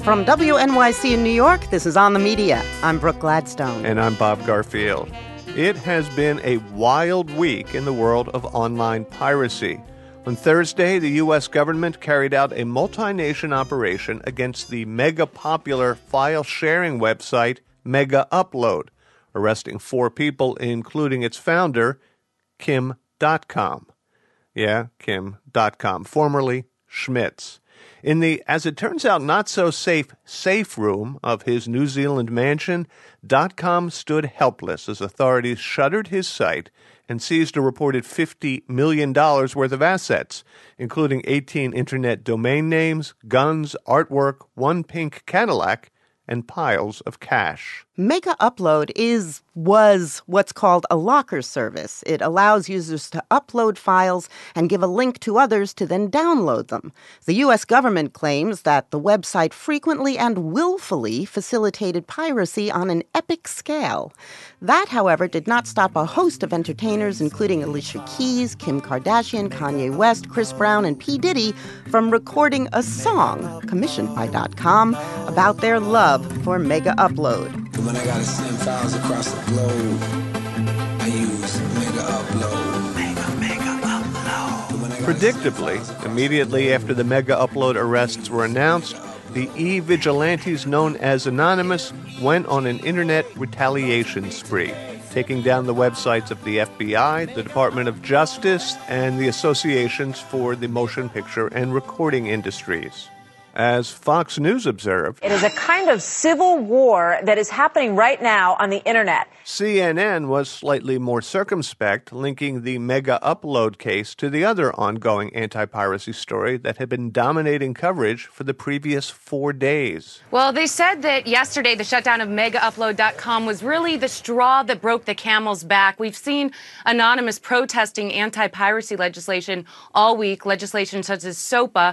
From WNYC in New York, this is On the Media. I'm Brooke Gladstone. And I'm Bob Garfield. It has been a wild week in the world of online piracy. On Thursday, the U.S. government carried out a multi-nation operation against the mega-popular file-sharing website Mega Upload, arresting 4 people, including its founder, Kim.com. Yeah, Kim.com, formerly Schmitz. In the, as it turns out, not-so-safe safe room of his New Zealand mansion, .com stood helpless as authorities shuttered his site and seized a reported $50 million worth of assets, including 18 internet domain names, guns, artwork, one pink Cadillac, and piles of cash. Mega Upload was what's called a locker service. It allows users to upload files and give a link to others to then download them. The U.S. government claims that the website frequently and willfully facilitated piracy on an epic scale. That, however, did not stop a host of entertainers, including Alicia Keys, Kim Kardashian, Kanye West, Chris Brown, and P. Diddy, from recording a song commissioned by .com about their love for Mega Upload. When I gotta send files across the globe, I use Mega Upload. Mega Upload. Predictably, immediately after the Mega Upload arrests were announced, the e-vigilantes known as Anonymous went on an internet retaliation spree, taking down the websites of the FBI, the Department of Justice, and the associations for the motion picture and recording industries. As Fox News observed, it is a kind of civil war that is happening right now on the internet. CNN was slightly more circumspect, linking the Mega Upload case to the other ongoing anti-piracy story that had been dominating coverage for the previous 4 days. Well, they said that yesterday the shutdown of MegaUpload.com was really the straw that broke the camel's back. We've seen Anonymous protesting anti-piracy legislation all week, legislation such as SOPA.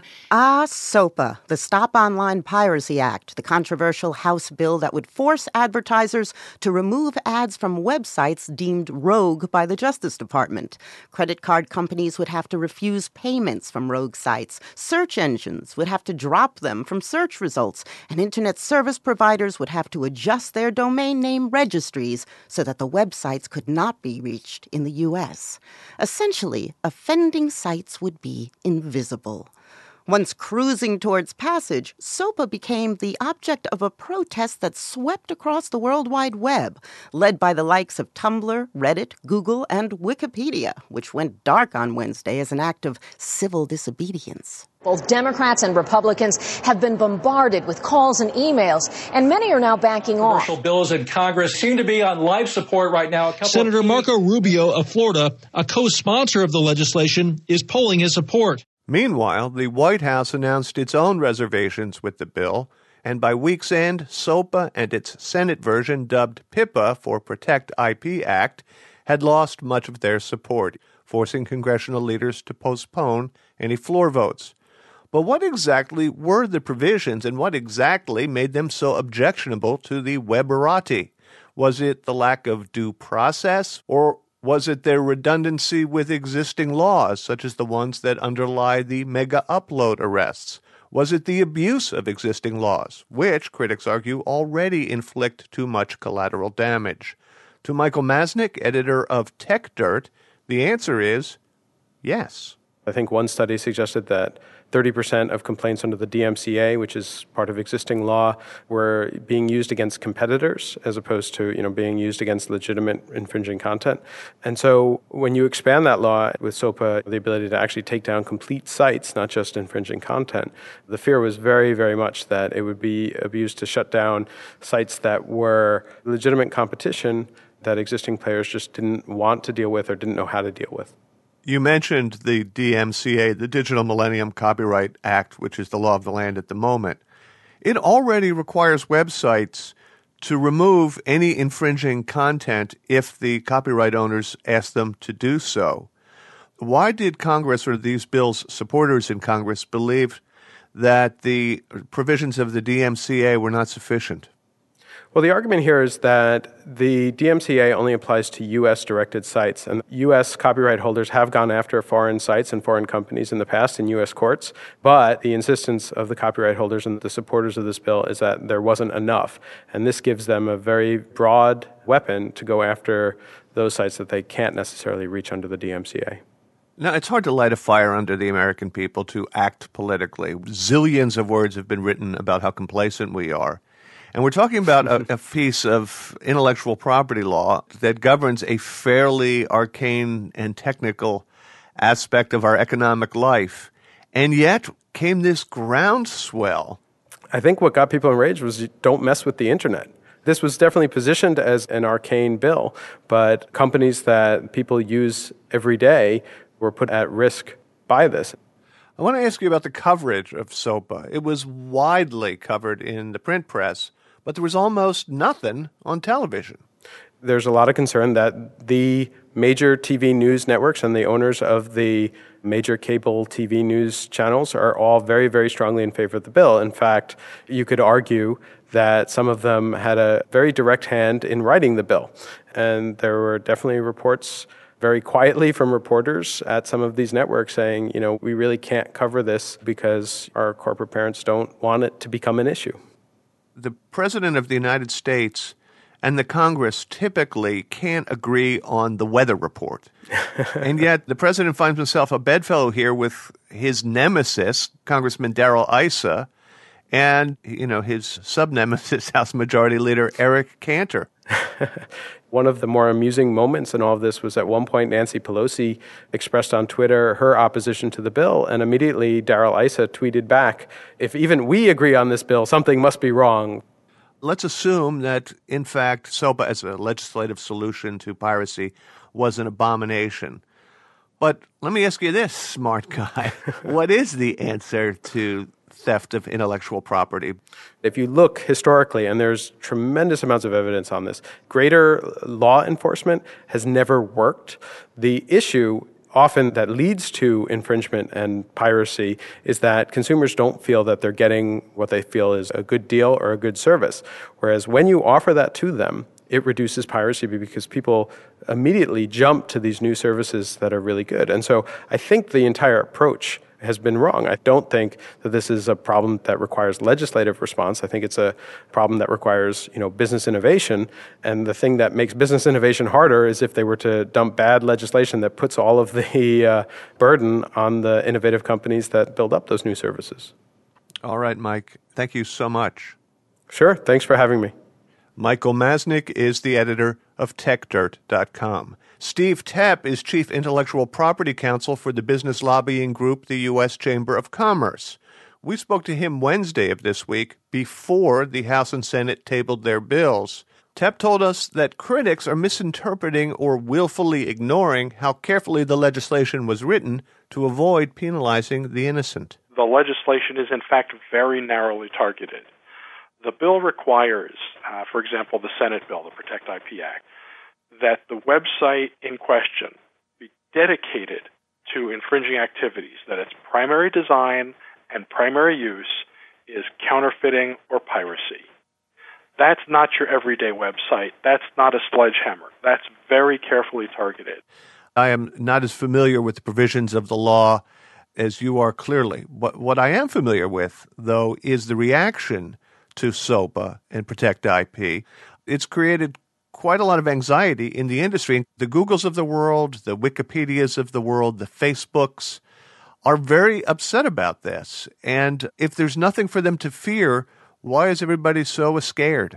SOPA. The Stop Online Piracy Act, the controversial House bill that would force advertisers to remove ads from websites deemed rogue by the Justice Department. Credit card companies would have to refuse payments from rogue sites. Search engines would have to drop them from search results. And internet service providers would have to adjust their domain name registries so that the websites could not be reached in the U.S. Essentially, offending sites would be invisible. Once cruising towards passage, SOPA became the object of a protest that swept across the World Wide Web, led by the likes of Tumblr, Reddit, Google, and Wikipedia, which went dark on Wednesday as an act of civil disobedience. Both Democrats and Republicans have been bombarded with calls and emails, and many are now backing off. Commercial bills in Congress seem to be on life support right now. Senator Marco Rubio of Florida, a co-sponsor of the legislation, is polling his support. Meanwhile, the White House announced its own reservations with the bill, and by week's end, SOPA and its Senate version, dubbed PIPA for Protect IP Act, had lost much of their support, forcing congressional leaders to postpone any floor votes. But what exactly were the provisions, and what exactly made them so objectionable to the Weberati? Was it the lack of due process, or was it their redundancy with existing laws, such as the ones that underlie the Mega Upload arrests? Was it the abuse of existing laws, which, critics argue, already inflict too much collateral damage? To Michael Masnick, editor of Tech Dirt, the answer is yes. I think one study suggested that 30% of complaints under the DMCA, which is part of existing law, were being used against competitors as opposed to, being used against legitimate infringing content. And so when you expand that law with SOPA, the ability to actually take down complete sites, not just infringing content, the fear was very, very much that it would be abused to shut down sites that were legitimate competition that existing players just didn't want to deal with or didn't know how to deal with. You mentioned the DMCA, the Digital Millennium Copyright Act, which is the law of the land at the moment. It already requires websites to remove any infringing content if the copyright owners ask them to do so. Why did Congress, or these bills' supporters in Congress, believe that the provisions of the DMCA were not sufficient? Well, the argument here is that the DMCA only applies to U.S.-directed sites, and U.S. copyright holders have gone after foreign sites and foreign companies in the past in U.S. courts, but the insistence of the copyright holders and the supporters of this bill is that there wasn't enough, and this gives them a very broad weapon to go after those sites that they can't necessarily reach under the DMCA. Now, it's hard to light a fire under the American people to act politically. Zillions of words have been written about how complacent we are. And we're talking about a piece of intellectual property law that governs a fairly arcane and technical aspect of our economic life. And yet came this groundswell. I think what got people enraged was don't mess with the internet. This was definitely positioned as an arcane bill, but companies that people use every day were put at risk by this. I want to ask you about the coverage of SOPA. It was widely covered in the print press, but there was almost nothing on television. There's a lot of concern that the major TV news networks and the owners of the major cable TV news channels are all very, very strongly in favor of the bill. In fact, you could argue that some of them had a very direct hand in writing the bill. And there were definitely reports very quietly from reporters at some of these networks saying, we really can't cover this because our corporate parents don't want it to become an issue. The President of the United States and the Congress typically can't agree on the weather report. And yet the President finds himself a bedfellow here with his nemesis, Congressman Darrell Issa, and, his sub-nemesis, House Majority Leader Eric Cantor. One of the more amusing moments in all of this was at one point Nancy Pelosi expressed on Twitter her opposition to the bill, and immediately Darrell Issa tweeted back, "If even we agree on this bill, something must be wrong." Let's assume that, in fact, SOPA as a legislative solution to piracy was an abomination. But let me ask you this, smart guy. What is the answer to theft of intellectual property? If you look historically, and there's tremendous amounts of evidence on this, greater law enforcement has never worked. The issue often that leads to infringement and piracy is that consumers don't feel that they're getting what they feel is a good deal or a good service. Whereas when you offer that to them, it reduces piracy because people immediately jump to these new services that are really good. And so I think the entire approach has been wrong. I don't think that this is a problem that requires legislative response. I think it's a problem that requires, business innovation. And the thing that makes business innovation harder is if they were to dump bad legislation that puts all of the burden on the innovative companies that build up those new services. All right, Mike. Thank you so much. Sure. Thanks for having me. Michael Masnick is the editor of TechDirt.com. Steve Tepp is Chief Intellectual Property Counsel for the business lobbying group, the U.S. Chamber of Commerce. We spoke to him Wednesday of this week before the House and Senate tabled their bills. Tepp told us that critics are misinterpreting or willfully ignoring how carefully the legislation was written to avoid penalizing the innocent. The legislation is, in fact, very narrowly targeted. The bill requires, for example, the Senate bill, the Protect IP Act, that the website in question be dedicated to infringing activities, that its primary design and primary use is counterfeiting or piracy. That's not your everyday website. That's not a sledgehammer. That's very carefully targeted. I am not as familiar with the provisions of the law as you are clearly. What I am familiar with, though, is the reaction to SOPA and Protect IP. It's created quite a lot of anxiety in the industry. The Googles of the world, the Wikipedias of the world, the Facebooks are very upset about this. And if there's nothing for them to fear, why is everybody so scared?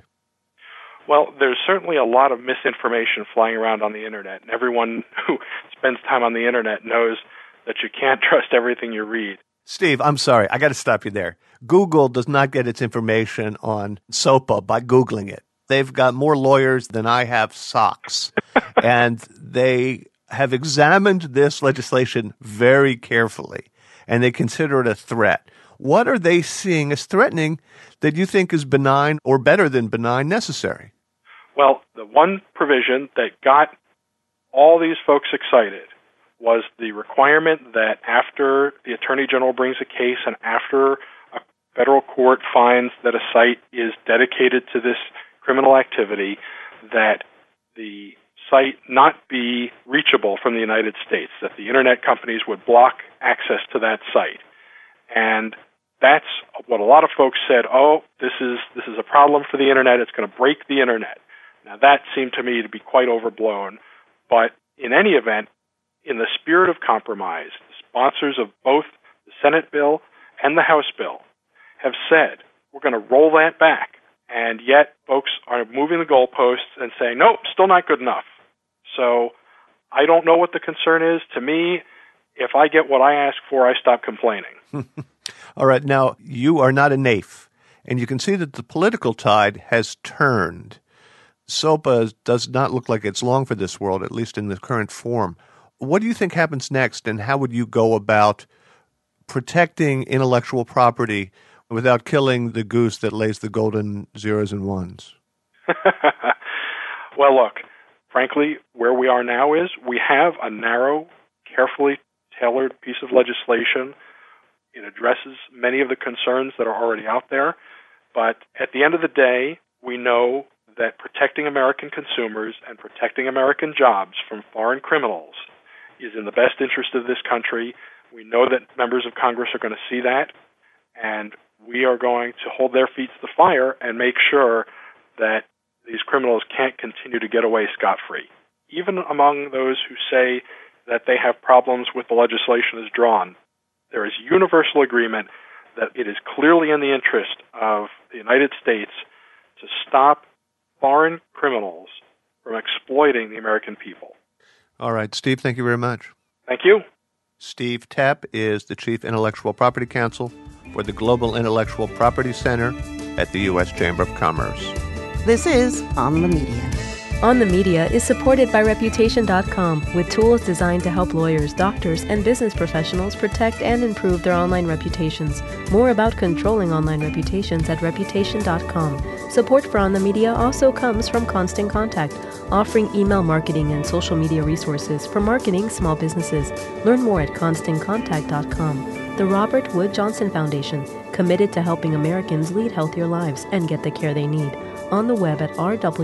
Well, there's certainly a lot of misinformation flying around on the Internet, and everyone who spends time on the Internet knows that you can't trust everything you read. Steve, I'm sorry. I got to stop you there. Google does not get its information on SOPA by Googling it. They've got more lawyers than I have socks, and they have examined this legislation very carefully, and they consider it a threat. What are they seeing as threatening that you think is benign or better than benign necessary? Well, the one provision that got all these folks excited was the requirement that after the Attorney General brings a case and after a federal court finds that a site is dedicated to this criminal activity, that the site not be reachable from the United States, that the internet companies would block access to that site. And that's what a lot of folks said, oh, this is a problem for the internet, it's going to break the internet. Now that seemed to me to be quite overblown, but in any event, in the spirit of compromise, the sponsors of both the Senate bill and the House bill have said, we're going to roll that back. And yet folks are moving the goalposts and saying, nope, still not good enough. So I don't know what the concern is. To me, if I get what I ask for, I stop complaining. All right. Now, you are not a naif, and you can see that the political tide has turned. SOPA does not look like it's long for this world, at least in the current form. What do you think happens next, and how would you go about protecting intellectual property without killing the goose that lays the golden zeros and ones? Well, look, frankly, where we are now is we have a narrow, carefully tailored piece of legislation. It addresses many of the concerns that are already out there. But at the end of the day, we know that protecting American consumers and protecting American jobs from foreign criminals is in the best interest of this country. We know that members of Congress are going to see that, and we are going to hold their feet to the fire and make sure that these criminals can't continue to get away scot-free. Even among those who say that they have problems with the legislation as drawn, there is universal agreement that it is clearly in the interest of the United States to stop foreign criminals from exploiting the American people. All right, Steve, thank you very much. Thank you. Steve Tepp is the Chief Intellectual Property Counsel for the Global Intellectual Property Center at the U.S. Chamber of Commerce. This is On the Media. On the Media is supported by Reputation.com with tools designed to help lawyers, doctors, and business professionals protect and improve their online reputations. More about controlling online reputations at Reputation.com. Support for On the Media also comes from Constant Contact, offering email marketing and social media resources for marketing small businesses. Learn more at ConstantContact.com. The Robert Wood Johnson Foundation, committed to helping Americans lead healthier lives and get the care they need. On the web at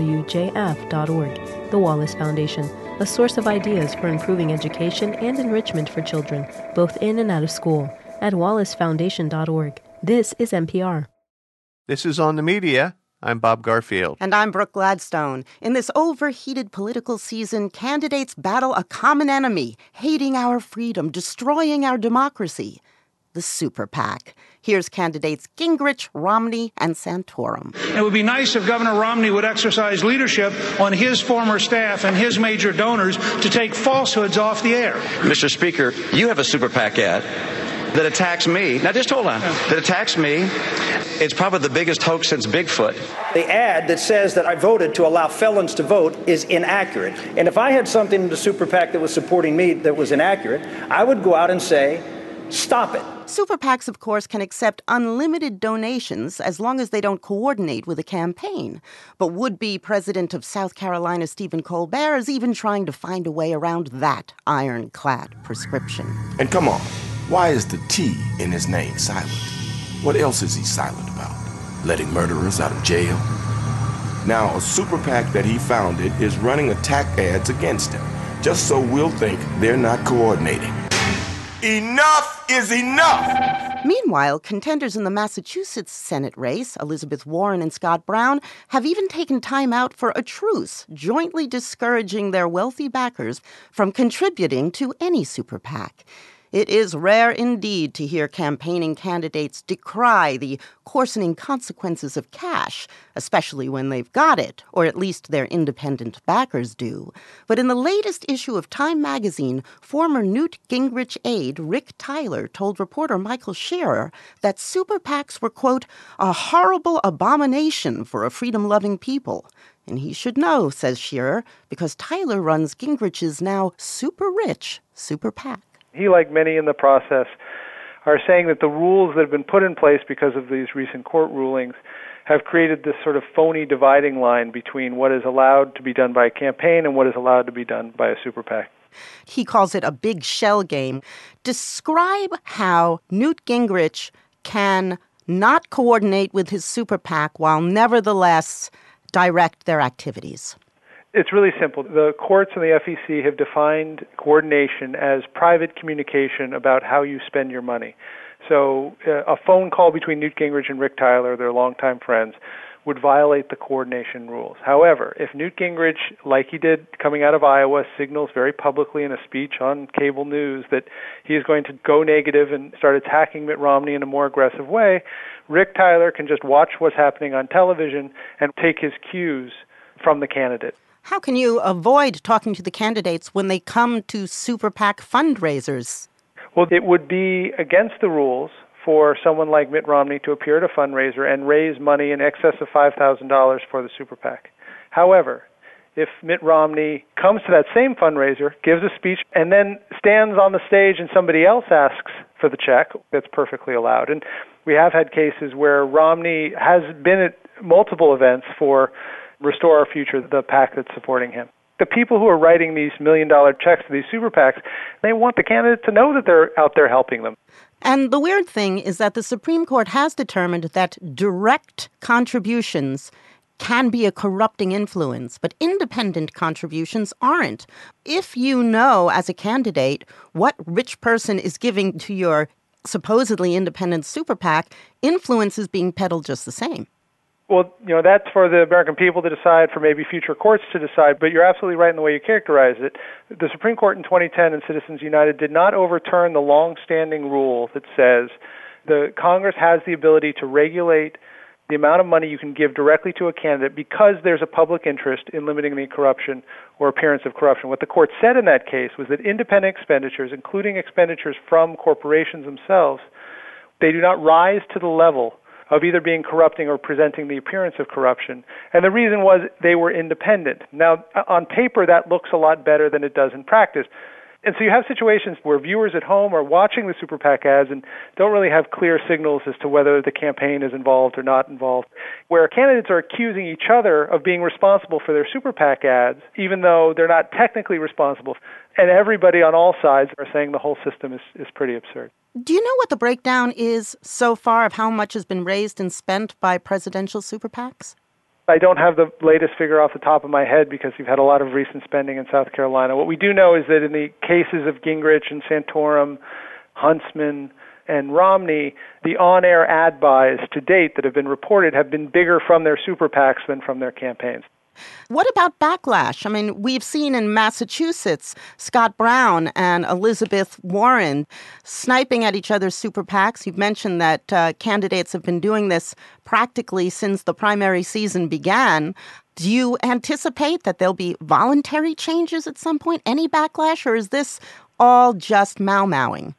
rwjf.org. The Wallace Foundation, a source of ideas for improving education and enrichment for children, both in and out of school, at wallacefoundation.org. This is NPR. This is On the Media. I'm Bob Garfield. And I'm Brooke Gladstone. In this overheated political season, candidates battle a common enemy, hating our freedom, destroying our democracy. The Super PAC. Here's candidates Gingrich, Romney, and Santorum. It would be nice if Governor Romney would exercise leadership on his former staff and his major donors to take falsehoods off the air. Mr. Speaker, you have a Super PAC ad that attacks me. Now, just hold on. That attacks me. It's probably the biggest hoax since Bigfoot. The ad that says that I voted to allow felons to vote is inaccurate. And if I had something in the Super PAC that was supporting me that was inaccurate, I would go out and say, stop it. Super PACs, of course, can accept unlimited donations as long as they don't coordinate with a campaign. But would-be president of South Carolina, Stephen Colbert, is even trying to find a way around that ironclad prescription. And come on, why is the T in his name silent? What else is he silent about? Letting murderers out of jail? Now, a Super PAC that he founded is running attack ads against him, just so we'll think they're not coordinating. Enough is enough! Meanwhile, contenders in the Massachusetts Senate race, Elizabeth Warren and Scott Brown, have even taken time out for a truce, jointly discouraging their wealthy backers from contributing to any Super PAC. It is rare indeed to hear campaigning candidates decry the coarsening consequences of cash, especially when they've got it, or at least their independent backers do. But in the latest issue of Time magazine, former Newt Gingrich aide Rick Tyler told reporter Michael Scherer that Super PACs were, quote, a horrible abomination for a freedom-loving people. And he should know, says Scherer, because Tyler runs Gingrich's now super-rich Super PAC. He, like many in the process, are saying that the rules that have been put in place because of these recent court rulings have created this sort of phony dividing line between what is allowed to be done by a campaign and what is allowed to be done by a Super PAC. He calls it a big shell game. Describe how Newt Gingrich can not coordinate with his Super PAC while nevertheless direct their activities? It's really simple. The courts and the FEC have defined coordination as private communication about how you spend your money. So a phone call between Newt Gingrich and Rick Tyler, their longtime friends, would violate the coordination rules. However, if Newt Gingrich, like he did coming out of Iowa, signals very publicly in a speech on cable news that he is going to go negative and start attacking Mitt Romney in a more aggressive way, Rick Tyler can just watch what's happening on television and take his cues from the candidate. How can you avoid talking to the candidates when they come to super PAC fundraisers? Well, it would be against the rules for someone like Mitt Romney to appear at a fundraiser and raise money in excess of $5,000 for the super PAC. However, if Mitt Romney comes to that same fundraiser, gives a speech, and then stands on the stage and somebody else asks for the check, that's perfectly allowed. And we have had cases where Romney has been at multiple events for Restore Our Future, the PAC that's supporting him. The people who are writing these $1 million checks to these super PACs, they want the candidate to know that they're out there helping them. And the weird thing is that the Supreme Court has determined that direct contributions can be a corrupting influence, but independent contributions aren't. If you know as a candidate what rich person is giving to your supposedly independent super PAC, influence is being peddled just the same. Well, that's for the American people to decide, for maybe future courts to decide, but you're absolutely right in the way you characterize it. The Supreme Court in 2010 in Citizens United did not overturn the long-standing rule that says the Congress has the ability to regulate the amount of money you can give directly to a candidate because there's a public interest in limiting the corruption or appearance of corruption. What the court said in that case was that independent expenditures, including expenditures from corporations themselves, they do not rise to the level of either being corrupting or presenting the appearance of corruption. And the reason was they were independent. Now, on paper, that looks a lot better than it does in practice. And so you have situations where viewers at home are watching the super PAC ads and don't really have clear signals as to whether the campaign is involved or not involved, where candidates are accusing each other of being responsible for their super PAC ads, even though they're not technically responsible. And everybody on all sides are saying the whole system is pretty absurd. Do you know what the breakdown is so far of how much has been raised and spent by presidential super PACs? I don't have the latest figure off the top of my head because we've had a lot of recent spending in South Carolina. What we do know is that in the cases of Gingrich and Santorum, Huntsman, and Romney, the on-air ad buys to date that have been reported have been bigger from their super PACs than from their campaigns. What about backlash? I mean, we've seen in Massachusetts, Scott Brown and Elizabeth Warren sniping at each other's super PACs. You've mentioned that candidates have been doing this practically since the primary season began. Do you anticipate that there'll be voluntary changes at some point? Any backlash, or is this all just mau-mauing?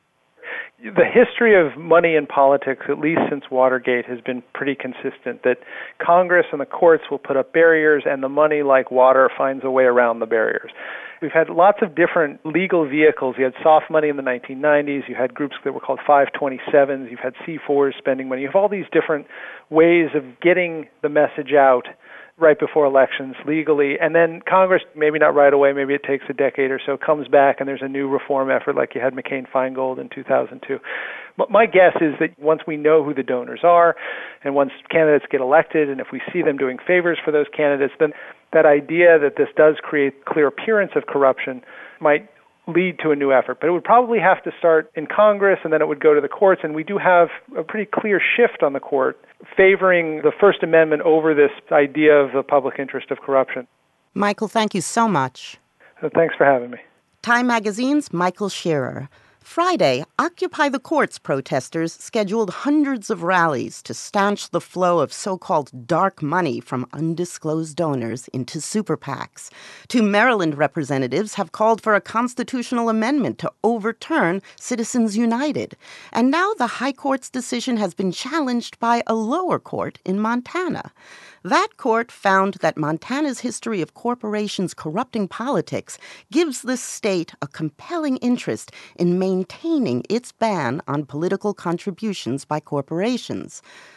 The history of money in politics, at least since Watergate, has been pretty consistent, that Congress and the courts will put up barriers and the money, like water, finds a way around the barriers. We've had lots of different legal vehicles. You had soft money in the 1990s. You had groups that were called 527s. You've had C4s spending money. You have all these different ways of getting the message out right before elections legally, and then Congress, maybe not right away, maybe it takes a decade or so, comes back and there's a new reform effort like you had McCain-Feingold in 2002. But my guess is that once we know who the donors are and once candidates get elected and if we see them doing favors for those candidates, then that idea that this does create clear appearance of corruption might lead to a new effort. But it would probably have to start in Congress and then it would go to the courts, and we do have a pretty clear shift on the court favoring the First Amendment over this idea of the public interest of corruption. Michael, thank you so much. Thanks for having me. Time Magazine's Michael Shearer. Friday, Occupy the Courts protesters scheduled hundreds of rallies to stanch the flow of so-called dark money from undisclosed donors into super PACs. Two Maryland representatives have called for a constitutional amendment to overturn Citizens United. And now the High Court's decision has been challenged by a lower court in Montana. That court found that Montana's history of corporations corrupting politics gives the state a compelling interest in maintaining its ban on political contributions by corporations.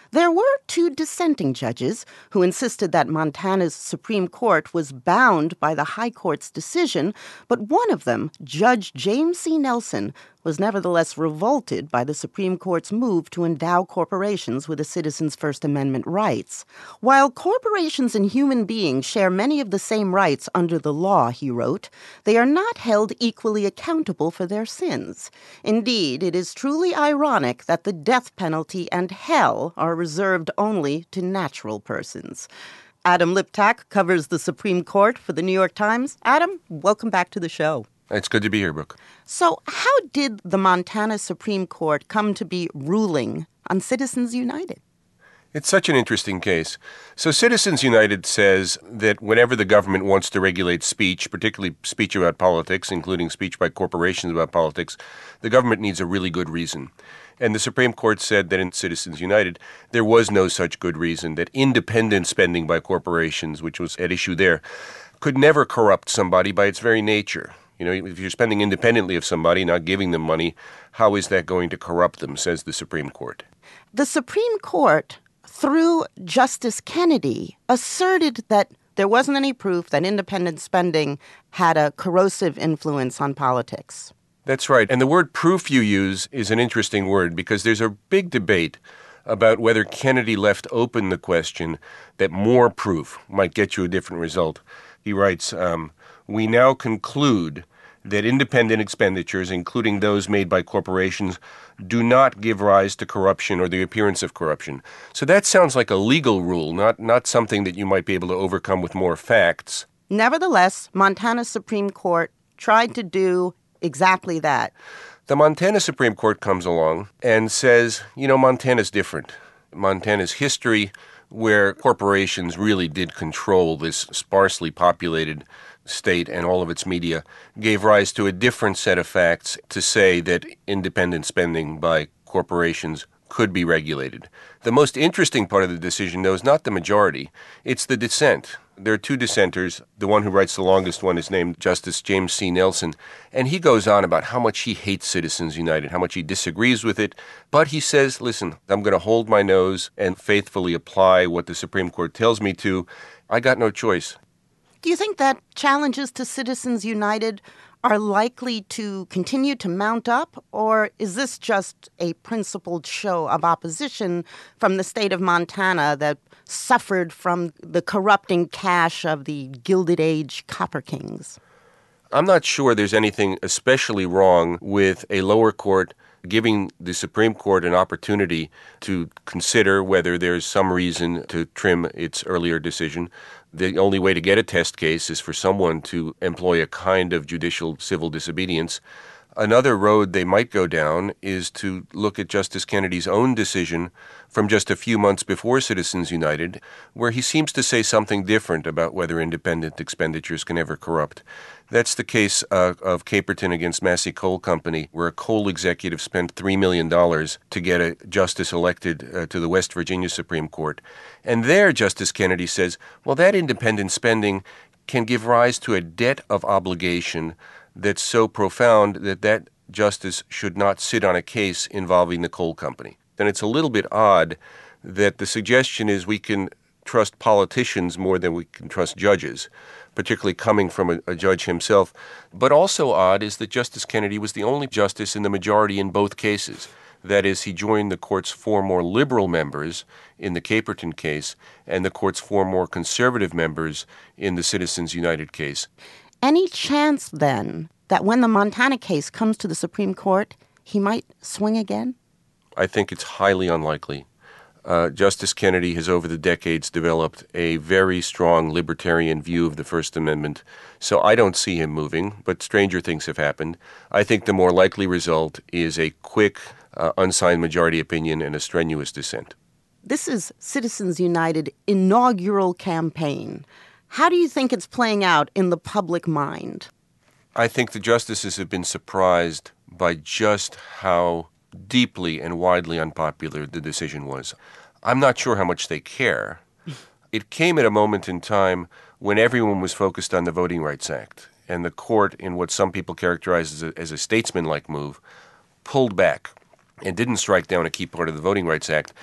There were 2 dissenting judges who insisted that Montana's Supreme Court was bound by the High Court's decision, but one of them, Judge James C. Nelson, was nevertheless revolted by the Supreme Court's move to endow corporations with a citizen's First Amendment rights. While corporations and human beings share many of the same rights under the law, he wrote, they are not held equally accountable for their sins. Indeed, it is truly ironic that the death penalty and hell are reserved only to natural persons. Adam Liptak covers the Supreme Court for the New York Times. Adam, welcome back to the show. It's good to be here, Brooke. So how did the Montana Supreme Court come to be ruling on Citizens United? It's such an interesting case. So Citizens United says that whenever the government wants to regulate speech, particularly speech about politics, including speech by corporations about politics, the government needs a really good reason. And the Supreme Court said that in Citizens United, there was no such good reason, that independent spending by corporations, which was at issue there, could never corrupt somebody by its very nature. You know, if you're spending independently of somebody, not giving them money, how is that going to corrupt them, says the Supreme Court. The Supreme Court, through Justice Kennedy, asserted that there wasn't any proof that independent spending had a corrosive influence on politics. That's right. And the word proof you use is an interesting word because there's a big debate about whether Kennedy left open the question that more proof might get you a different result. He writes, we now conclude that independent expenditures, including those made by corporations, do not give rise to corruption or the appearance of corruption. So that sounds like a legal rule, not something that you might be able to overcome with more facts. Nevertheless, Montana's Supreme Court tried to do exactly that. The Montana Supreme Court comes along and says, you know, Montana's different. Montana's history, where corporations really did control this sparsely populated state and all of its media, gave rise to a different set of facts to say that independent spending by corporations could be regulated. The most interesting part of the decision, though, is not the majority. It's the dissent. There are 2 dissenters. The one who writes the longest one is named Justice James C. Nelson, and he goes on about how much he hates Citizens United, how much he disagrees with it. But he says, listen, I'm going to hold my nose and faithfully apply what the Supreme Court tells me to. I got no choice. Do you think that challenges to Citizens United are likely to continue to mount up, or is this just a principled show of opposition from the state of Montana that suffered from the corrupting cash of the Gilded Age Copper Kings? I'm not sure there's anything especially wrong with a lower court giving the Supreme Court an opportunity to consider whether there's some reason to trim its earlier decision. The only way to get a test case is for someone to employ a kind of judicial civil disobedience. Another road they might go down is to look at Justice Kennedy's own decision from just a few months before Citizens United, where he seems to say something different about whether independent expenditures can ever corrupt. That's the case of Caperton against Massey Coal Company, where a coal executive spent $3 million to get a justice elected to the West Virginia Supreme Court. And there, Justice Kennedy says, well, that independent spending can give rise to a debt of obligation that's so profound that justice should not sit on a case involving the coal company. Then it's a little bit odd that the suggestion is we can trust politicians more than we can trust judges, particularly coming from a judge himself. But also odd is that Justice Kennedy was the only justice in the majority in both cases. That is, he joined the court's 4 more liberal members in the Caperton case and the court's 4 more conservative members in the Citizens United case. Any chance, then, that when the Montana case comes to the Supreme Court, he might swing again? I think it's highly unlikely. Justice Kennedy has over the decades developed a very strong libertarian view of the First Amendment, so I don't see him moving, but stranger things have happened. I think the more likely result is a quick, unsigned majority opinion and a strenuous dissent. This is Citizens United inaugural campaign. How do you think it's playing out in the public mind? I think the justices have been surprised by just how deeply and widely unpopular the decision was. I'm not sure how much they care. It came at a moment in time when everyone was focused on the Voting Rights Act, and the court, in what some people characterize as a statesmanlike move, pulled back and didn't strike down a key part of the Voting Rights Act.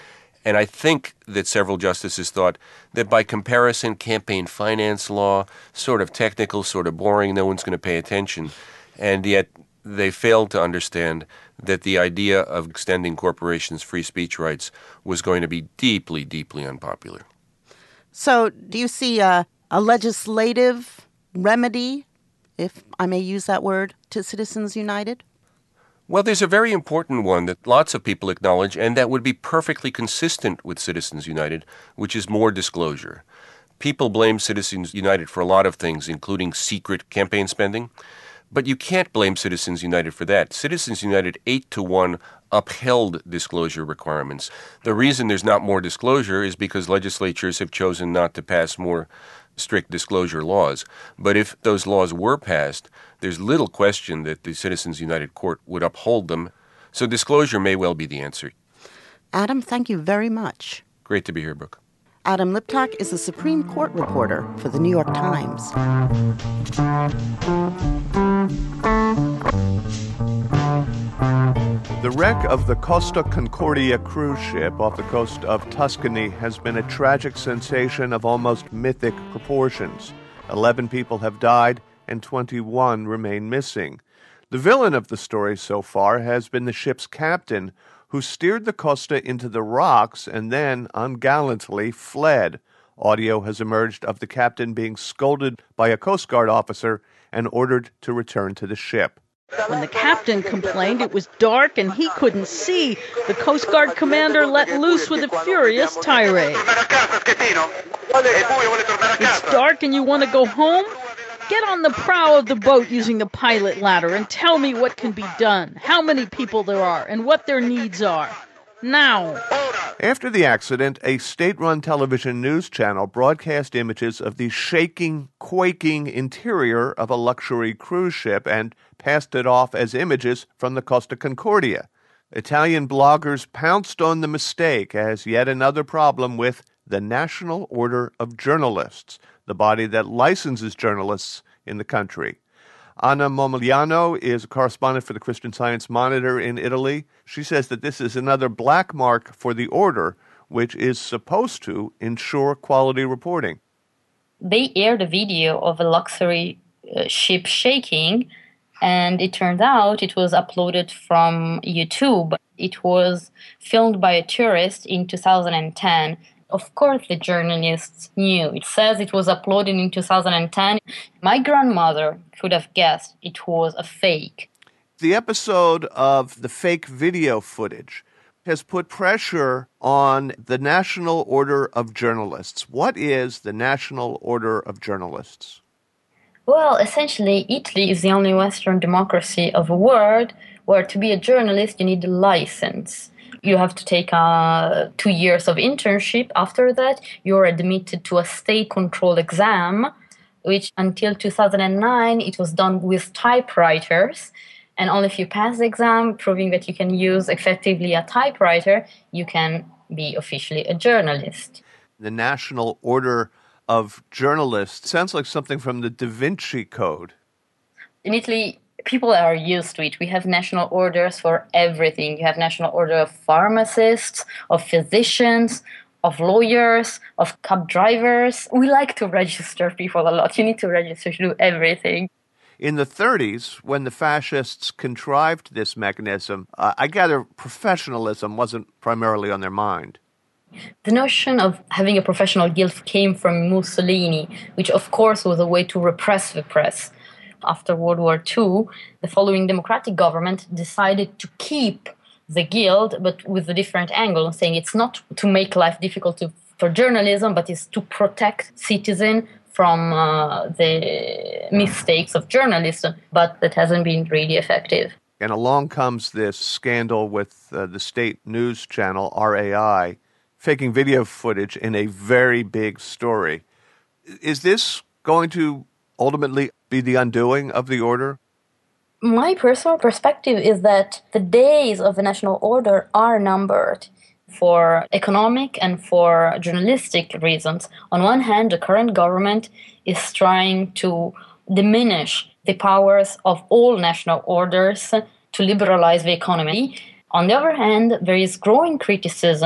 And I think that several justices thought that by comparison, campaign finance law, sort of technical, sort of boring, no one's going to pay attention. And yet they failed to understand that the idea of extending corporations' free speech rights was going to be deeply, deeply unpopular. So do you see a legislative remedy, if I may use that word, to Citizens United? Well, there's a very important one that lots of people acknowledge, and that would be perfectly consistent with Citizens United, which is more disclosure. People blame Citizens United for a lot of things, including secret campaign spending, but you can't blame Citizens United for that. Citizens United 8-1 upheld disclosure requirements. The reason there's not more disclosure is because legislatures have chosen not to pass more strict disclosure laws. But if those laws were passed, there's little question that the Citizens United Court would uphold them. So disclosure may well be the answer. Adam, thank you very much. Great to be here, Brooke. Adam Liptak is a Supreme Court reporter for the New York Times. The wreck of the Costa Concordia cruise ship off the coast of Tuscany has been a tragic sensation of almost mythic proportions. 11 people have died and 21 remain missing. The villain of the story so far has been the ship's captain, who steered the Costa into the rocks and then ungallantly fled. Audio has emerged of the captain being scolded by a Coast Guard officer and ordered to return to the ship. When the captain complained it was dark and he couldn't see, the Coast Guard commander let loose with a furious tirade. It's dark and you want to go home? Get on the prow of the boat using the pilot ladder and tell me what can be done, how many people there are, and what their needs are. Now. After the accident, a state-run television news channel broadcast images of the shaking, quaking interior of a luxury cruise ship and passed it off as images from the Costa Concordia. Italian bloggers pounced on the mistake as yet another problem with the National Order of Journalists, the body that licenses journalists in the country. Anna Momigliano is a correspondent for the Christian Science Monitor in Italy. She says that this is another black mark for the order, which is supposed to ensure quality reporting. They aired a video of a luxury ship shaking, and it turned out it was uploaded from YouTube. It was filmed by a tourist in 2010. Of course, the journalists knew. It says it was uploaded in 2010. My grandmother could have guessed it was a fake. The episode of the fake video footage has put pressure on the National Order of Journalists. What is the National Order of Journalists? Well, essentially, Italy is the only Western democracy of the world where to be a journalist you need a license. You have to take 2 years of internship. After that, you're admitted to a state-controlled exam, which until 2009, it was done with typewriters. And only if you pass the exam, proving that you can use effectively a typewriter, you can be officially a journalist. The National Order of Journalists sounds like something from the Da Vinci Code. In Italy, people are used to it. We have national orders for everything. You have national order of pharmacists, of physicians, of lawyers, of cab drivers. We like to register people a lot. You need to register to do everything. In the 30s, when the fascists contrived this mechanism, I gather professionalism wasn't primarily on their mind. The notion of having a professional guild came from Mussolini, which of course was a way to repress the press. After World War II, the following democratic government decided to keep the guild, but with a different angle, saying it's not to make life difficult for journalism, but it's to protect citizens from the mistakes of journalism. But that hasn't been really effective. And along comes this scandal with the state news channel, RAI, faking video footage in a very big story. Is this going to ultimately be the undoing of the order? My personal perspective is that the days of the national order are numbered for economic and for journalistic reasons. On one hand, the current government is trying to diminish the powers of all national orders to liberalize the economy. On the other hand, there is growing criticism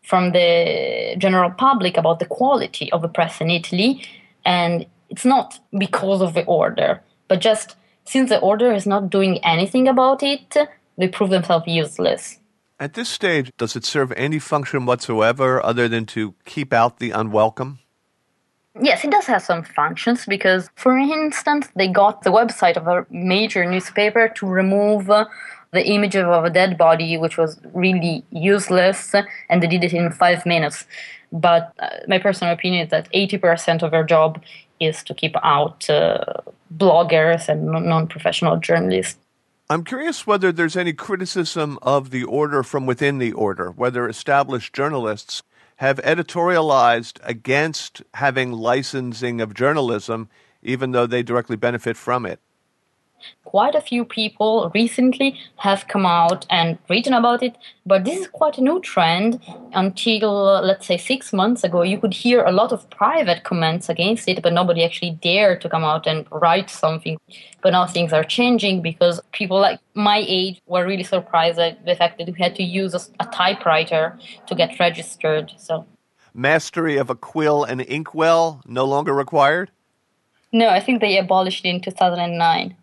from the general public about the quality of the press in Italy. And it's not because of the order, but just since the order is not doing anything about it, they prove themselves useless. At this stage, does it serve any function whatsoever other than to keep out the unwelcome? Yes, it does have some functions because, for instance, they got the website of a major newspaper to remove the image of a dead body, which was really useless, and they did it in 5 minutes. But my personal opinion is that 80% of their job is to keep out bloggers and non-professional journalists. I'm curious whether there's any criticism of the order from within the order, whether established journalists have editorialized against having licensing of journalism, even though they directly benefit from it. Quite a few people recently have come out and written about it, but this is quite a new trend. Until, let's say, 6 months ago, you could hear a lot of private comments against it, but nobody actually dared to come out and write something. But now things are changing because people like my age were really surprised at the fact that we had to use a typewriter to get registered. So, mastery of a quill and inkwell no longer required? No, I think they abolished it in 2009.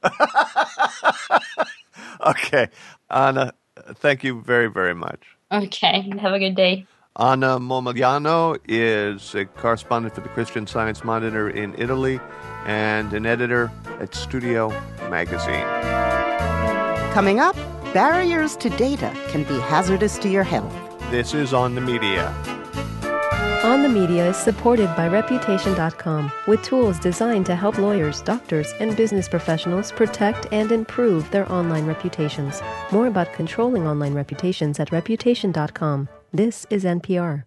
Okay. Anna, thank you very, very much. Okay, have a good day. Anna Momigliano is a correspondent for the Christian Science Monitor in Italy and an editor at Studio Magazine. Coming up, barriers to data can be hazardous to your health. This is On the Media. On the Media is supported by Reputation.com with tools designed to help lawyers, doctors, and business professionals protect and improve their online reputations. More about controlling online reputations at Reputation.com. This is NPR.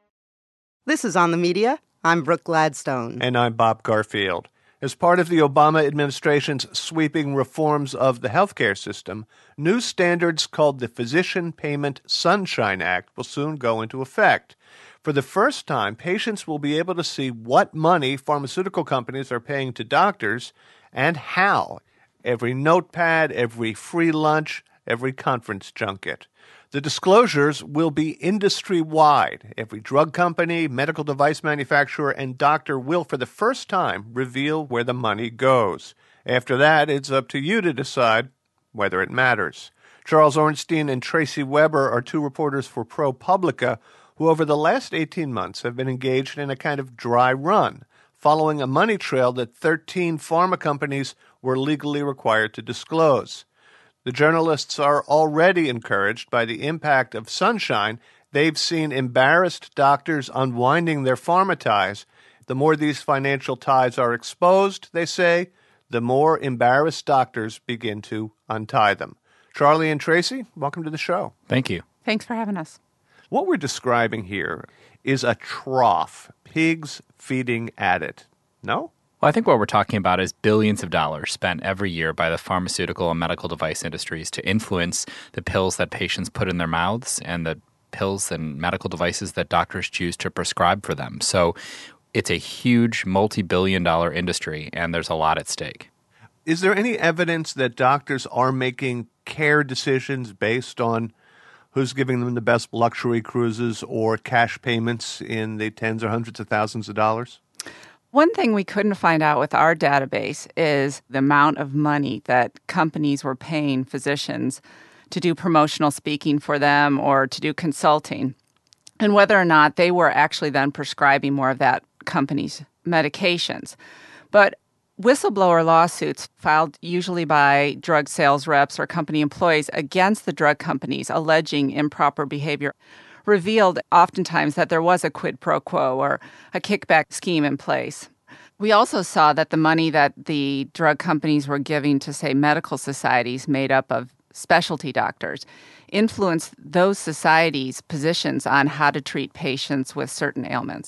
This is On the Media. I'm Brooke Gladstone. And I'm Bob Garfield. As part of the Obama administration's sweeping reforms of the healthcare system, new standards called the Physician Payment Sunshine Act will soon go into effect. For the first time, patients will be able to see what money pharmaceutical companies are paying to doctors and how. Every notepad, every free lunch, every conference junket. The disclosures will be industry-wide. Every drug company, medical device manufacturer, and doctor will, for the first time, reveal where the money goes. After that, it's up to you to decide whether it matters. Charles Ornstein and Tracy Weber are two reporters for ProPublica who over the last 18 months have been engaged in a kind of dry run, following a money trail that 13 pharma companies were legally required to disclose. The journalists are already encouraged by the impact of Sunshine. They've seen embarrassed doctors unwinding their pharma ties. The more these financial ties are exposed, they say, the more embarrassed doctors begin to untie them. Charlie and Tracy, welcome to the show. Thank you. Thanks for having us. What we're describing here is a trough, pigs feeding at it. No? Well, I think what we're talking about is billions of dollars spent every year by the pharmaceutical and medical device industries to influence the pills that patients put in their mouths and the pills and medical devices that doctors choose to prescribe for them. So it's a huge multi-billion-dollar industry, and there's a lot at stake. Is there any evidence that doctors are making care decisions based on who's giving them the best luxury cruises or cash payments in the tens or hundreds of thousands of dollars? One thing we couldn't find out with our database is the amount of money that companies were paying physicians to do promotional speaking for them or to do consulting, and whether or not they were actually then prescribing more of that company's medications. But whistleblower lawsuits filed usually by drug sales reps or company employees against the drug companies alleging improper behavior revealed oftentimes that there was a quid pro quo or a kickback scheme in place. We also saw that the money that the drug companies were giving to, say, medical societies made up of specialty doctors influenced those societies' positions on how to treat patients with certain ailments.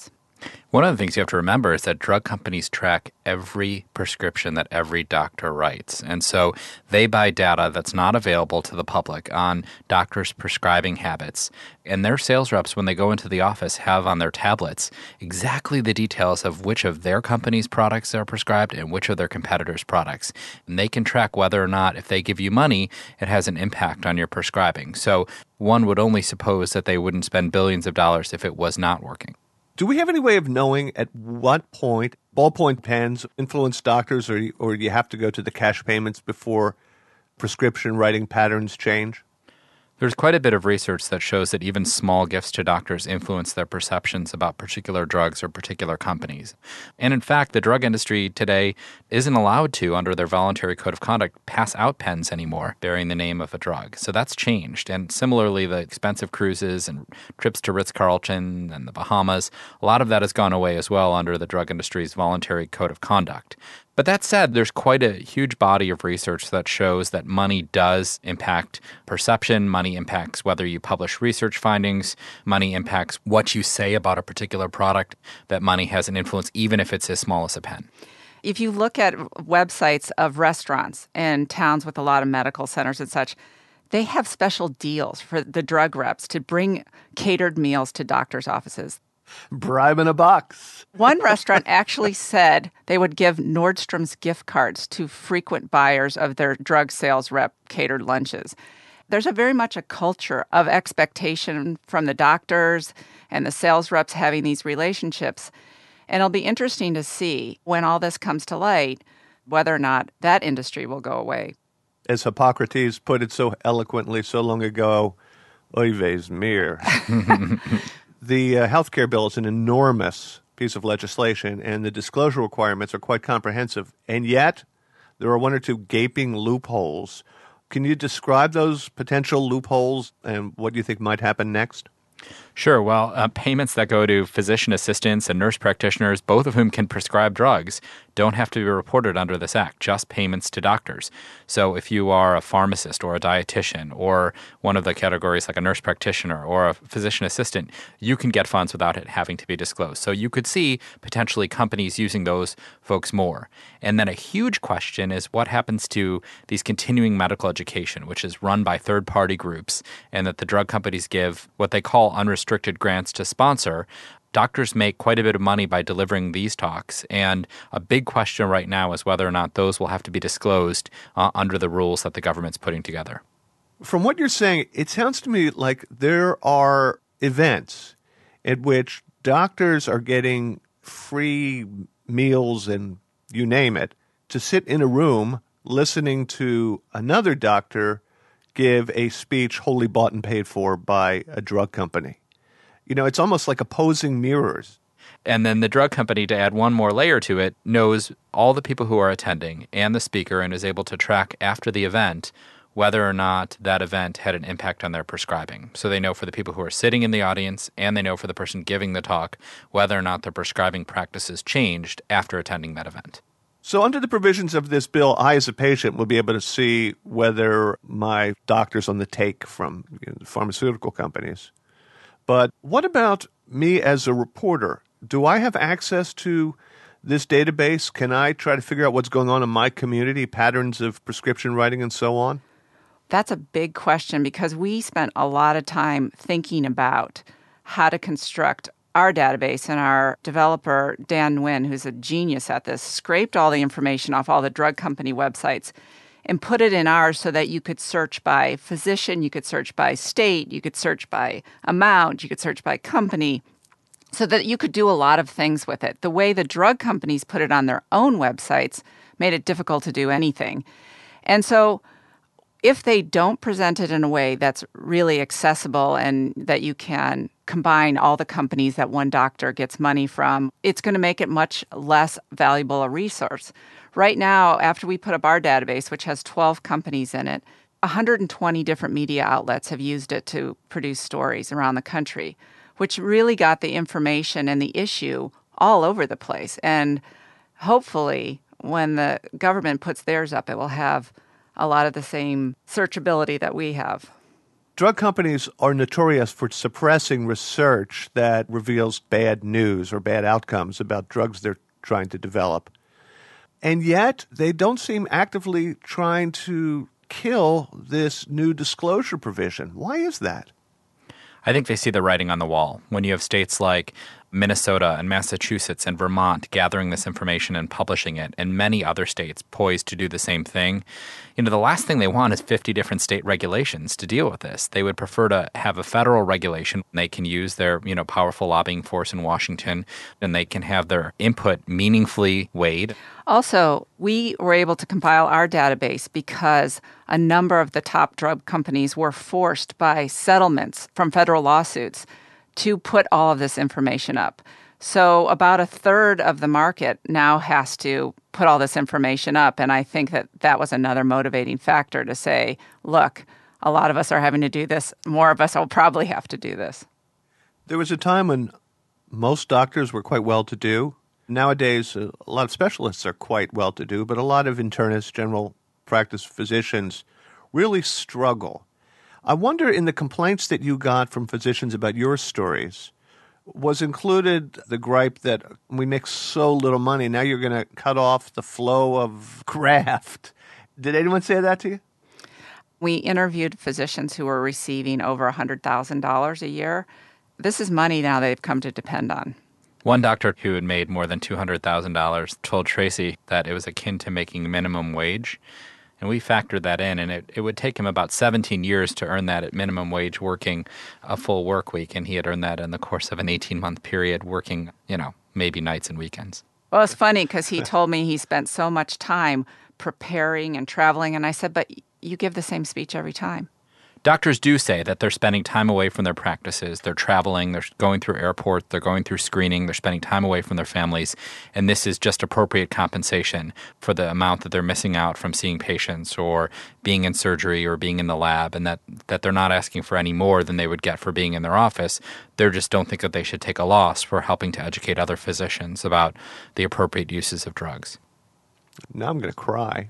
One of the things you have to remember is that drug companies track every prescription that every doctor writes. And so they buy data that's not available to the public on doctors' prescribing habits. And their sales reps, when they go into the office, have on their tablets exactly the details of which of their company's products are prescribed and which of their competitors' products. And they can track whether or not, if they give you money, it has an impact on your prescribing. So one would only suppose that they wouldn't spend billions of dollars if it was not working. Do we have any way of knowing at what point ballpoint pens influence doctors, or do you have to go to the cash payments before prescription writing patterns change? There's quite a bit of research that shows that even small gifts to doctors influence their perceptions about particular drugs or particular companies. And in fact, the drug industry today isn't allowed to, under their voluntary code of conduct, pass out pens anymore bearing the name of a drug. So that's changed. And similarly, the expensive cruises and trips to Ritz-Carlton and the Bahamas, a lot of that has gone away as well under the drug industry's voluntary code of conduct. But that said, there's quite a huge body of research that shows that money does impact perception. Money impacts whether you publish research findings. Money impacts what you say about a particular product. That money has an influence, even if it's as small as a pen. If you look at websites of restaurants in towns with a lot of medical centers and such, they have special deals for the drug reps to bring catered meals to doctors' offices. Bribe in a box. One restaurant actually said they would give Nordstrom's gift cards to frequent buyers of their drug sales rep catered lunches. There's very much a culture of expectation from the doctors and the sales reps having these relationships. And it'll be interesting to see when all this comes to light whether or not that industry will go away. As Hippocrates put it so eloquently so long ago, oives mir. The healthcare bill is an enormous piece of legislation, and the disclosure requirements are quite comprehensive. And yet, there are one or two gaping loopholes. Can you describe those potential loopholes and what you think might happen next? Sure. Well, payments that go to physician assistants and nurse practitioners, both of whom can prescribe drugs, don't have to be reported under this act, just payments to doctors. So if you are a pharmacist or a dietitian or one of the categories like a nurse practitioner or a physician assistant, you can get funds without it having to be disclosed. So you could see potentially companies using those folks more. And then a huge question is what happens to these continuing medical education, which is run by third-party groups and that the drug companies give what they call unrestricted grants to sponsor. Doctors make quite a bit of money by delivering these talks, and a big question right now is whether or not those will have to be disclosed under the rules that the government's putting together. From what you're saying, it sounds to me like there are events at which doctors are getting free meals and you name it to sit in a room listening to another doctor give a speech wholly bought and paid for by a drug company. You know, it's almost like opposing mirrors. And then the drug company, to add one more layer to it, knows all the people who are attending and the speaker and is able to track after the event whether or not that event had an impact on their prescribing. So they know for the people who are sitting in the audience and they know for the person giving the talk whether or not their prescribing practices changed after attending that event. So under the provisions of this bill, I as a patient will be able to see whether my doctor's on the take from pharmaceutical companies. But what about me as a reporter? Do I have access to this database? Can I try to figure out what's going on in my community, patterns of prescription writing and so on? That's a big question because we spent a lot of time thinking about how to construct our database, and our developer, Dan Nguyen, who's a genius at this, scraped all the information off all the drug company websites and put it in ours so that you could search by physician, you could search by state, you could search by amount, you could search by company, so that you could do a lot of things with it. The way the drug companies put it on their own websites made it difficult to do anything. And so if they don't present it in a way that's really accessible and that you can combine all the companies that one doctor gets money from, it's going to make it much less valuable a resource. Right now, after we put up our database, which has 12 companies in it, 120 different media outlets have used it to produce stories around the country, which really got the information and the issue all over the place. And hopefully, when the government puts theirs up, it will have a lot of the same searchability that we have. Drug companies are notorious for suppressing research that reveals bad news or bad outcomes about drugs they're trying to develop. And yet, they don't seem actively trying to kill this new disclosure provision. Why is that? I think they see the writing on the wall. When you have states like Minnesota and Massachusetts and Vermont gathering this information and publishing it, and many other states poised to do the same thing, the last thing they want is 50 different state regulations to deal with this. They would prefer to have a federal regulation. They can use their, powerful lobbying force in Washington, and they can have their input meaningfully weighed. Also, we were able to compile our database because a number of the top drug companies were forced by settlements from federal lawsuits to put all of this information up. So about a third of the market now has to put all this information up. And I think that was another motivating factor to say, look, a lot of us are having to do this. More of us will probably have to do this. There was a time when most doctors were quite well-to-do. Nowadays, a lot of specialists are quite well-to-do, but a lot of internists, general practice physicians really struggle. I wonder, in the complaints that you got from physicians about your stories, was included the gripe that we make so little money, now you're going to cut off the flow of graft. Did anyone say that to you? We interviewed physicians who were receiving over $100,000 a year. This is money now they've come to depend on. One doctor who had made more than $200,000 told Tracy that it was akin to making minimum wage. And we factored that in, and it would take him about 17 years to earn that at minimum wage working a full work week, and he had earned that in the course of an 18-month period working, maybe nights and weekends. Well, it's funny because he told me he spent so much time preparing and traveling, and I said, but you give the same speech every time. Doctors do say that they're spending time away from their practices. They're traveling, they're going through airports, they're going through screening, they're spending time away from their families, and this is just appropriate compensation for the amount that they're missing out from seeing patients or being in surgery or being in the lab, and that they're not asking for any more than they would get for being in their office. They just don't think that they should take a loss for helping to educate other physicians about the appropriate uses of drugs. Now I'm going to cry.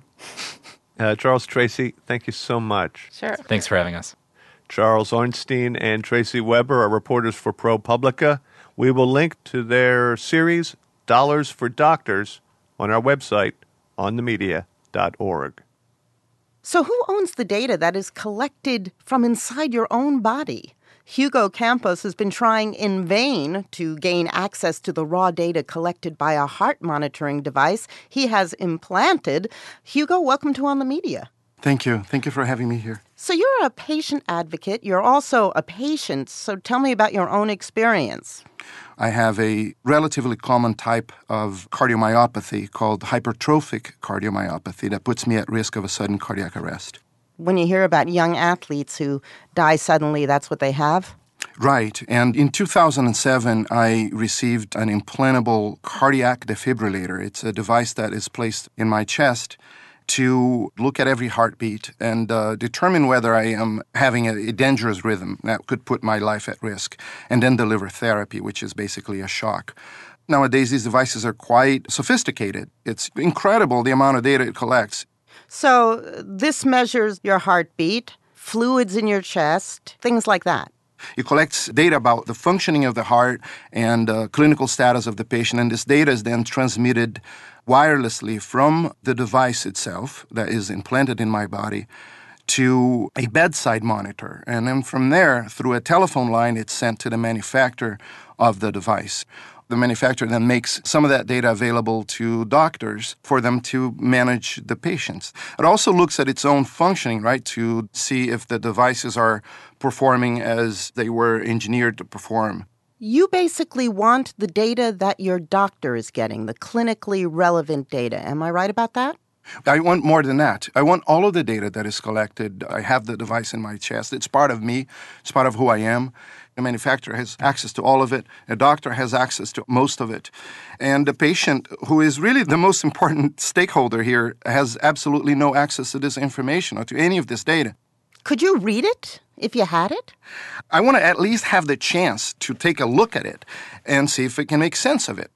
Charles Tracy, thank you so much. Sure. Thanks for having us. Charles Ornstein and Tracy Weber are reporters for ProPublica. We will link to their series, Dollars for Doctors, on our website, onthemedia.org. So who owns the data that is collected from inside your own body? Hugo Campos has been trying in vain to gain access to the raw data collected by a heart monitoring device he has implanted. Hugo, welcome to On the Media. Thank you. Thank you for having me here. So you're a patient advocate. You're also a patient. So tell me about your own experience. I have a relatively common type of cardiomyopathy called hypertrophic cardiomyopathy that puts me at risk of a sudden cardiac arrest. When you hear about young athletes who die suddenly, that's what they have? Right. And in 2007, I received an implantable cardiac defibrillator. It's a device that is placed in my chest to look at every heartbeat and determine whether I am having a dangerous rhythm that could put my life at risk, and then deliver therapy, which is basically a shock. Nowadays, these devices are quite sophisticated. It's incredible the amount of data it collects. So this measures your heartbeat, fluids in your chest, things like that. It collects data about the functioning of the heart and clinical status of the patient, and this data is then transmitted wirelessly from the device itself that is implanted in my body to a bedside monitor. And then from there, through a telephone line, it's sent to the manufacturer of the device. The manufacturer then makes some of that data available to doctors for them to manage the patients. It also looks at its own functioning, right, to see if the devices are performing as they were engineered to perform. You basically want the data that your doctor is getting, the clinically relevant data. Am I right about that? I want more than that. I want all of the data that is collected. I have the device in my chest. It's part of me. It's part of who I am. The manufacturer has access to all of it. A doctor has access to most of it. And the patient, who is really the most important stakeholder here, has absolutely no access to this information or to any of this data. Could you read it if you had it? I want to at least have the chance to take a look at it and see if it can make sense of it.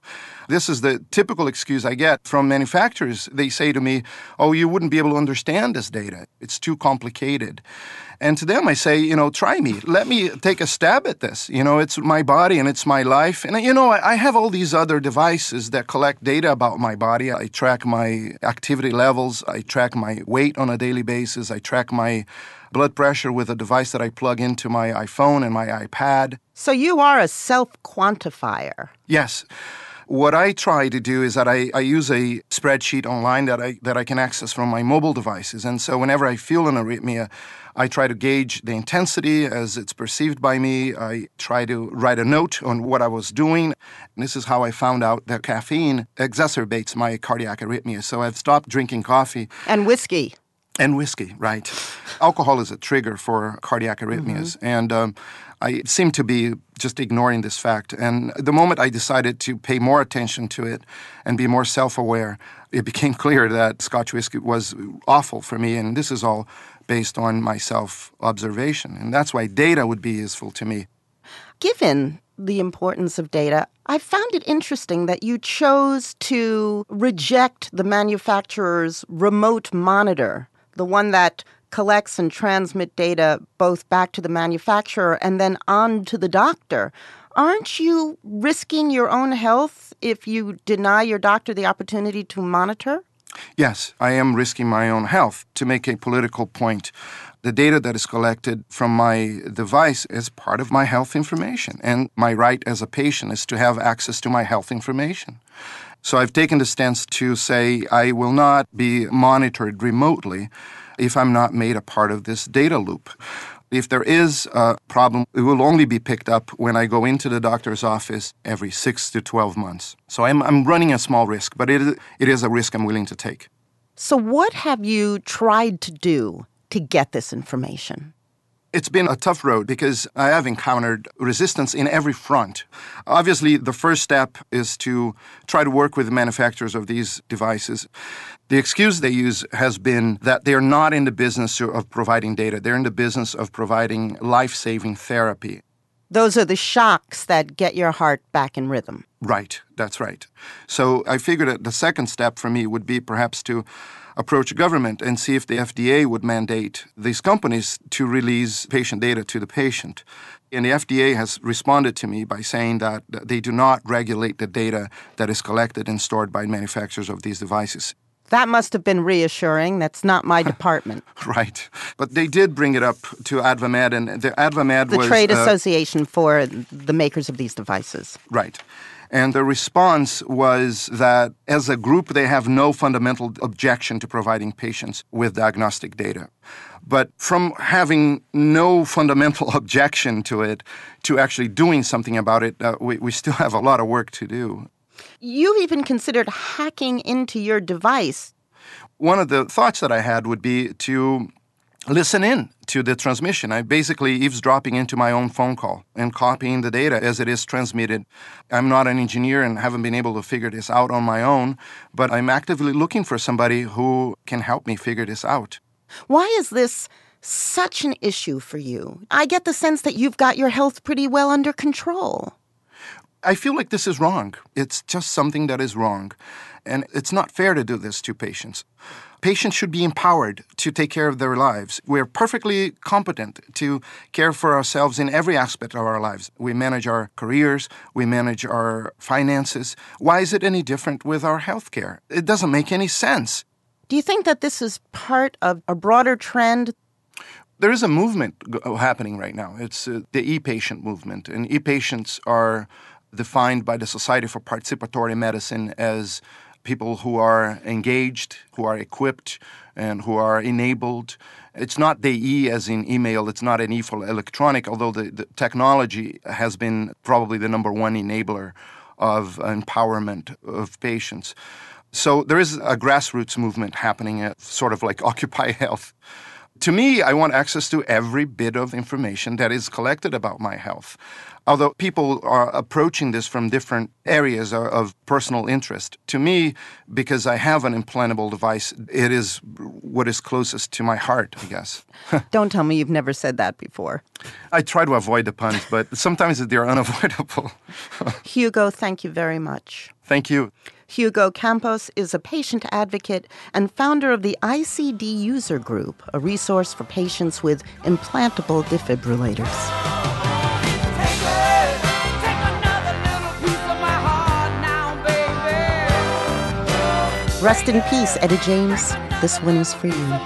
This is the typical excuse I get from manufacturers. They say to me, oh, you wouldn't be able to understand this data. It's too complicated. And to them, I say, try me. Let me take a stab at this. It's my body and it's my life. And, I have all these other devices that collect data about my body. I track my activity levels. I track my weight on a daily basis. I track my blood pressure with a device that I plug into my iPhone and my iPad. So you are a self-quantifier. Yes. What I try to do is that I use a spreadsheet online that I can access from my mobile devices. And so whenever I feel an arrhythmia, I try to gauge the intensity as it's perceived by me. I try to write a note on what I was doing. And this is how I found out that caffeine exacerbates my cardiac arrhythmia. So I've stopped drinking coffee. And whiskey. And whiskey, right. Alcohol is a trigger for cardiac arrhythmias. Mm-hmm. And I seem to be just ignoring this fact. And the moment I decided to pay more attention to it and be more self-aware, it became clear that Scotch whiskey was awful for me. And this is all based on my self-observation. And that's why data would be useful to me. Given the importance of data, I found it interesting that you chose to reject the manufacturer's remote monitor, the one that collects and transmits data both back to the manufacturer and then on to the doctor. Aren't you risking your own health if you deny your doctor the opportunity to monitor? Yes, I am risking my own health. To make a political point, the data that is collected from my device is part of my health information, and my right as a patient is to have access to my health information. So I've taken the stance to say I will not be monitored remotely if I'm not made a part of this data loop. If there is a problem, it will only be picked up when I go into the doctor's office every 6 to 12 months. So I'm running a small risk, but it is a risk I'm willing to take. So what have you tried to do to get this information? It's been a tough road because I have encountered resistance in every front. Obviously, the first step is to try to work with the manufacturers of these devices. The excuse they use has been that they're not in the business of providing data. They're in the business of providing life-saving therapy. Those are the shocks that get your heart back in rhythm. Right, that's right. So I figured that the second step for me would be perhaps to approach government and see if the FDA would mandate these companies to release patient data to the patient. And the FDA has responded to me by saying that they do not regulate the data that is collected and stored by manufacturers of these devices. That must have been reassuring. That's not my department. Right. But they did bring it up to AdvaMed, and the AdvaMed was... the trade association for the makers of these devices. Right. And the response was that as a group, they have no fundamental objection to providing patients with diagnostic data. But from having no fundamental objection to it to actually doing something about it, we still have a lot of work to do. You've even considered hacking into your device. One of the thoughts that I had would be to listen in to the transmission. I'm basically eavesdropping into my own phone call and copying the data as it is transmitted. I'm not an engineer and haven't been able to figure this out on my own, but I'm actively looking for somebody who can help me figure this out. Why is this such an issue for you? I get the sense that you've got your health pretty well under control. I feel like this is wrong. It's just something that is wrong. And it's not fair to do this to patients. Patients should be empowered to take care of their lives. We're perfectly competent to care for ourselves in every aspect of our lives. We manage our careers. We manage our finances. Why is it any different with our health care? It doesn't make any sense. Do you think that this is part of a broader trend? There is a movement happening right now. It's the e-patient movement. And e-patients are defined by the Society for Participatory Medicine as people who are engaged, who are equipped, and who are enabled. It's not the E as in email. It's not an E for electronic, although the technology has been probably the number one enabler of empowerment of patients. So there is a grassroots movement happening at sort of like Occupy Health. To me, I want access to every bit of information that is collected about my health. Although people are approaching this from different areas of personal interest, to me, because I have an implantable device, it is what is closest to my heart, I guess. Don't tell me you've never said that before. I try to avoid the puns, but sometimes they're unavoidable. Hugo, thank you very much. Thank you. Hugo Campos is a patient advocate and founder of the ICD User Group, a resource for patients with implantable defibrillators. Rest in peace, Etta James. This one is for you.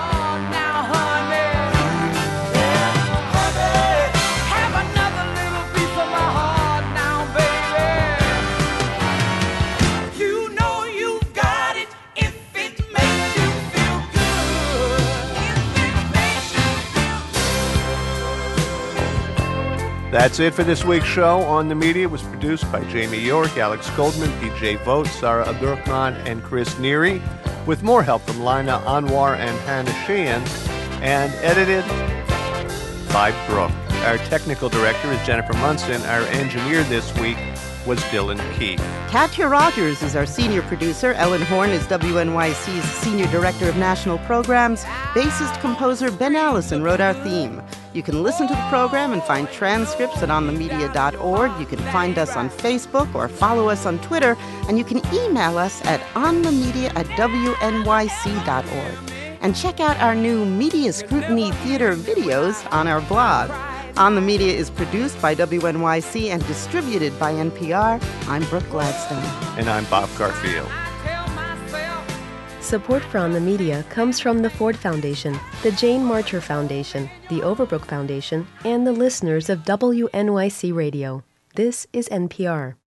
That's it for this week's show. On the Media it was produced by Jamie York, Alex Goldman, PJ Vogt, Sarah Abdurrahman, and Chris Neary, with more help from Lina Anwar and Hannah Sheehan, and edited by Brooke. Our technical director is Jennifer Munson. Our engineer this week was Dylan Keith. Katya Rogers is our senior producer. Ellen Horn is WNYC's senior director of national programs. Bassist-composer Ben Allison wrote our theme. You can listen to the program and find transcripts at onthemedia.org. You can find us on Facebook or follow us on Twitter. And you can email us at onthemedia@wnyc.org. And check out our new Media Scrutiny Theater videos on our blog. On the Media is produced by WNYC and distributed by NPR. I'm Brooke Gladstone. And I'm Bob Garfield. Support for On the Media comes from the Ford Foundation, the Jane Marcher Foundation, the Overbrook Foundation, and the listeners of WNYC Radio. This is NPR.